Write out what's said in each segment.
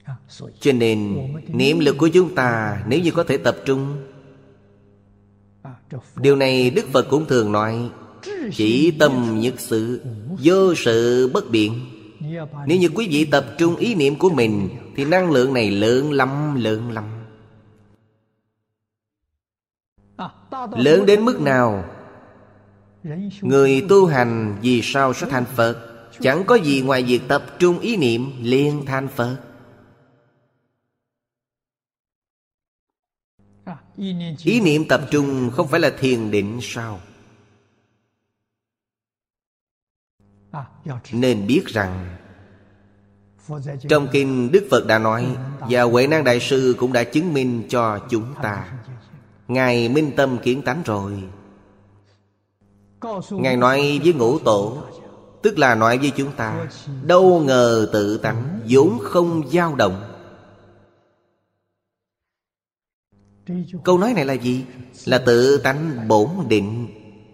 Cho nên niệm lực của chúng ta nếu như có thể tập trung, điều này Đức Phật cũng thường nói: chỉ tâm nhất sự, vô sự bất biện. Nếu như quý vị tập trung ý niệm của mình thì năng lượng này lớn lắm, lớn lắm. Lớn đến mức nào? Người tu hành vì sao sẽ thành Phật? Chẳng có gì ngoài việc tập trung ý niệm liền thành Phật. Ý niệm tập trung không phải là thiền định sao? Nên biết rằng trong kinh Đức Phật đã nói, và Huệ Năng Đại Sư cũng đã chứng minh cho chúng ta. Ngài minh tâm kiến tánh rồi. Ngài nói với Ngũ Tổ, tức là nói với chúng ta: đâu ngờ tự tánh vốn không dao động. Câu nói này là gì? Là tự tánh bổn định.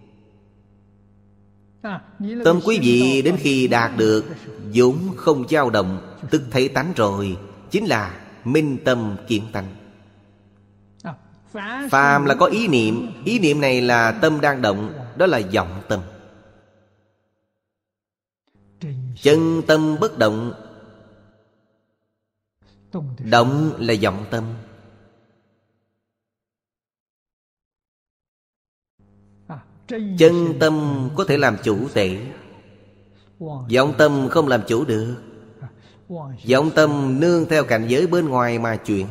Tâm quý vị đến khi đạt được vốn không dao động, tức thấy tánh rồi, chính là minh tâm kiến tánh. Phàm là có ý niệm, ý niệm này là tâm đang động, đó là vọng tâm. Chân tâm bất động, động là vọng tâm. Chân tâm có thể làm chủ tể, vọng tâm không làm chủ được. Vọng tâm nương theo cảnh giới bên ngoài mà chuyển.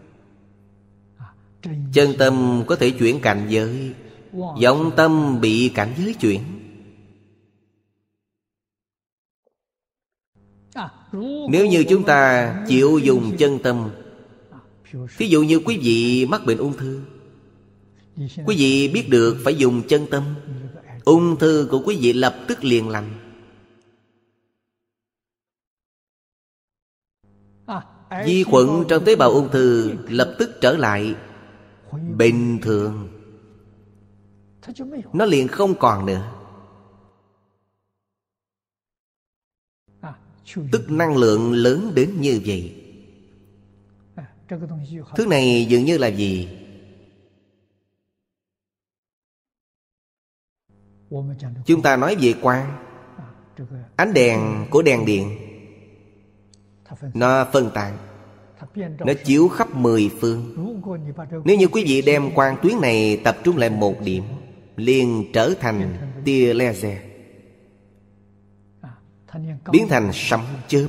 Chân tâm có thể chuyển cảnh giới, vọng tâm bị cảnh giới chuyển. Nếu như chúng ta chịu dùng chân tâm, ví dụ như quý vị mắc bệnh ung thư, quý vị biết được phải dùng chân tâm, ung thư của quý vị lập tức liền lành. Vi khuẩn trong tế bào ung thư lập tức trở lại bình thường, nó liền không còn nữa. Tức năng lượng lớn đến như vậy. Thứ này dường như là gì? Chúng ta nói về quang. Ánh đèn của đèn điện, nó phân tán, nó chiếu khắp 10 phương. Nếu như quý vị đem quang tuyến này tập trung lại một điểm, liền trở thành tia laser, biến thành sấm chớp.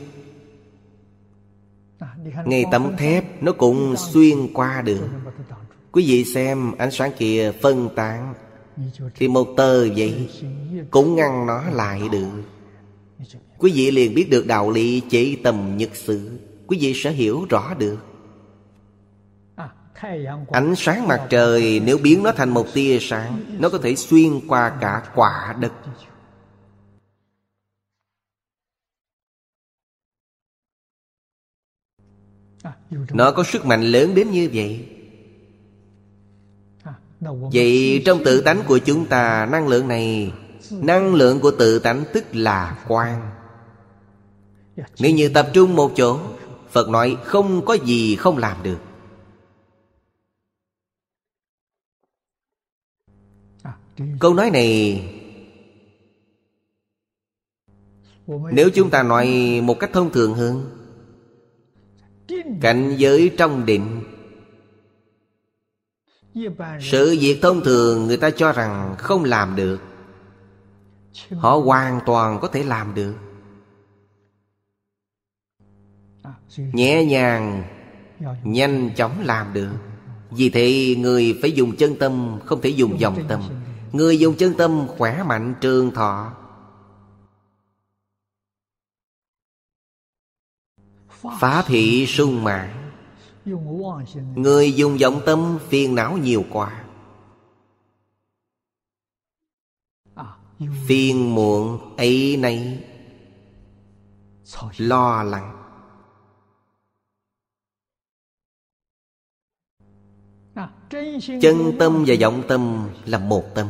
Ngay tấm thép nó cũng xuyên qua được. Quý vị xem ánh sáng kia phân tán, thì một tờ vậy cũng ngăn nó lại được. Quý vị liền biết được đạo lý chỉ tâm nhất sự. Quý vị sẽ hiểu rõ được. Ánh sáng mặt trời nếu biến nó thành một tia sáng, nó có thể xuyên qua cả quả đất. Nó có sức mạnh lớn đến như vậy. Vậy trong tự tánh của chúng ta, năng lượng này, năng lượng của tự tánh tức là quang. Nếu như tập trung một chỗ, Phật nói không có gì không làm được. Câu nói này, nếu chúng ta nói một cách thông thường hơn, cảnh giới trong định, sự việc thông thường người ta cho rằng không làm được, họ hoàn toàn có thể làm được. Nhẹ nhàng, nhanh chóng làm được. Vì thế người phải dùng chân tâm, không thể dùng vọng tâm. Người dùng chân tâm khỏe mạnh trường thọ. Phá thị sung mãn. Người dùng vọng tâm phiền não nhiều quá, phiền muộn ấy nấy, lo lắng. Chân tâm và vọng tâm là một tâm.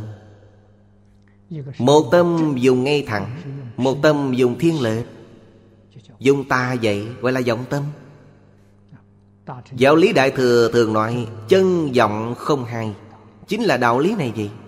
Một tâm dùng ngay thẳng, một tâm dùng thiên lệch. Dùng tà vậy gọi là vọng tâm. Giáo lý Đại Thừa thường nói chân vọng không hai, chính là đạo lý này vậy.